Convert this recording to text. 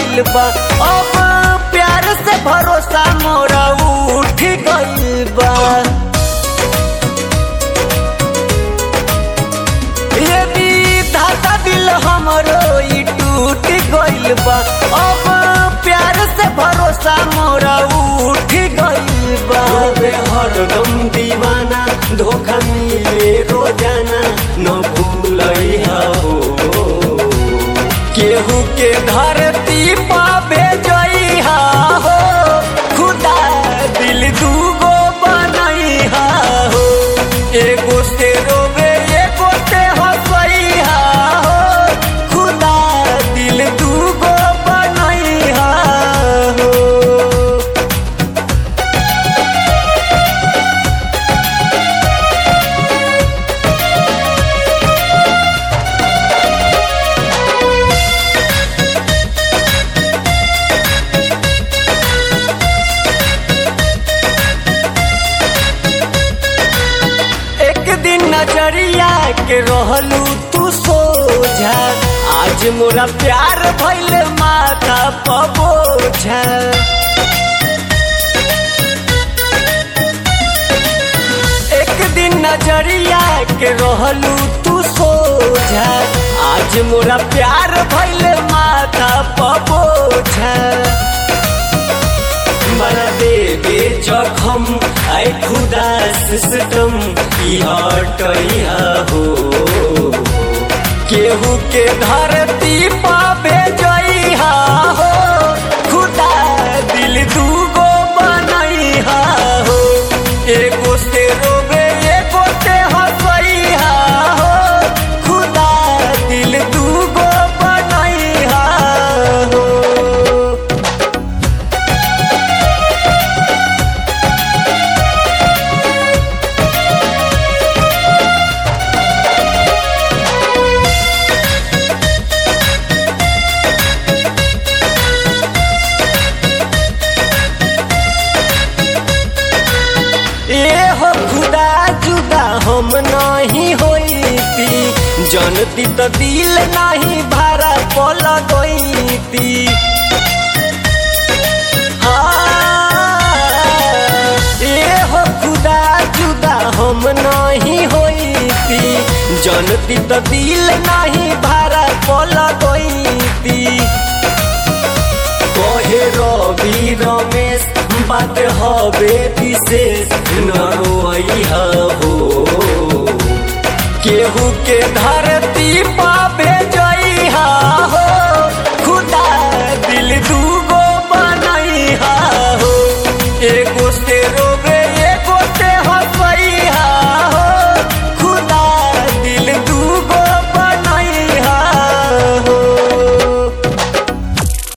गइल बा। अब प्यार से भरोसा मोरा उठ गइल बा। ये विधाता दिल हमरो ई टूट गइल बा। अब प्यार से भरोसा मोरा उठ गइल बा। हरदम दीवाना धोखा मिले रोजाना न भूलइहा हो। केहू के धरती पा भेजइहा हो। खुदा दिल दूगो बनइहा हो। एगो से रोवे एगो से हंसइहा हो। खुदा दिल दूगो बनइहा हो। नजरिया के रहलू तू सोझा। आज मोरा प्यार भइल माथा पर बोझा। एक दिन नजरिया के रहलू तू सोझा। आज मोरा प्यार भइल माथा पर बोझा। बना देवे जखम आए खुदा सिस्टम हटइहा हो। केहू के धरती पा भेजइहा हो। खुदा दिल दूगो बनइहा हो। एगो से रोवे एगो से हंसइहा हो। खुदा दिल दूगो बनइहा हो। हम नहीं होती जनती तो दिल नहीं भारा पल गईती। ये हो खुदा जुदा हम नहीं होती जनती तो दिल नहीं भारा पल गईती। कहे रवि रमेश बात हवे विशेष न रोइहा हो। केहू के धर